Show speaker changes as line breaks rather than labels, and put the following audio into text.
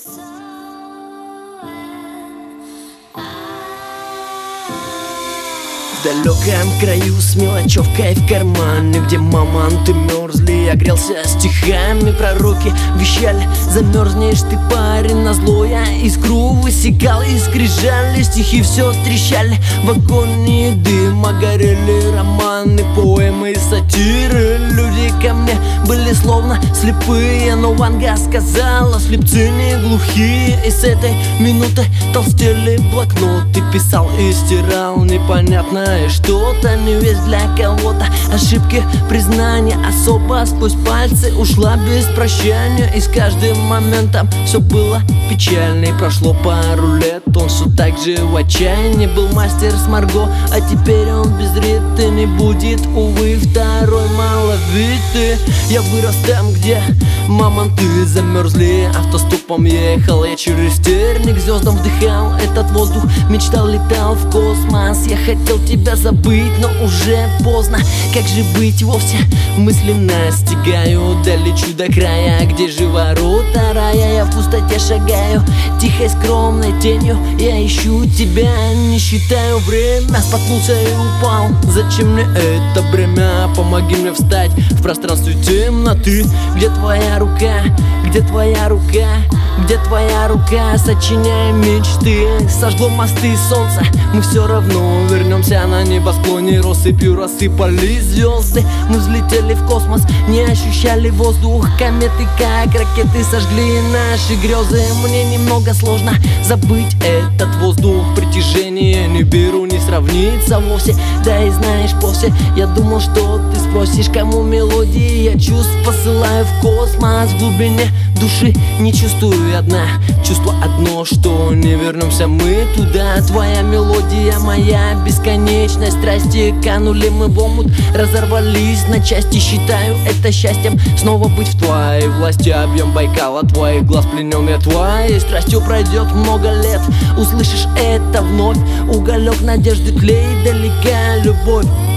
В далеком краю с мелочевкой в кармане, где мамонты мерзли, я грелся стихами. Пророки вещали: замерзнешь ты, парень, назло я искру высекал. И скрижали стихи, все трещали в агонии дыма. Горели романы, поэмы и сатиры. Люди ко мне были словно слепые, но Ванга сказала: слепцы не глухие. И с этой минуты толстели блокноты, писал и стирал непонятное что-то, не весь для кого-то. Ошибки, признания, особо сквозь пальцы ушла без прощания. И с каждым моментом все было печально. И прошло пару лет, он все так же в отчаянии. Был мастер с Марго, а теперь он без Риты. Не будет, увы, второй маловитый. Я вырос там, где мамонты замерзли. Автостопом ехал я через терник, звездам вдыхал этот воздух, мечтал, летал в космос. Я хотел тебя забыть, но уже поздно. Как же быть вовсе? Мысли настигаю, долечу до края, где же ворота рая. Я в пустоте шагаю, тихой скромной тенью. Я ищу тебя, не считаю время. Споткнулся и упал. Зачем мне это бремя? Помоги мне встать в пространстве темноты. Где твоя рука? Где твоя рука? Где твоя рука? Сочиняя мечты, сожгло мосты солнца. Мы все равно вернемся на небосклоне. Россыпью рассыпались звезды. Мы взлетели в космос, не ощущали воздух. Кометы как ракеты сожгли наши грезы. Мне немного сложно забыть этот воздух. Притяжение не беру, не сравнится вовсе. Да и знаешь, после я думал, что ты спросишь, кому мелодии я чувств посылаю в космос. В глубине души не чувствую одна, чувство одно, что не вернемся мы туда. Твоя мелодия, моя бесконечность. Страсти канули мы в омут, разорвались на части. Считаю это счастьем снова быть в твоей власти. Объем Байкала твоих глаз пленен я твоей страстью. Пройдет много лет, услышишь это вновь. Уголек надежды тлеет далека любовь.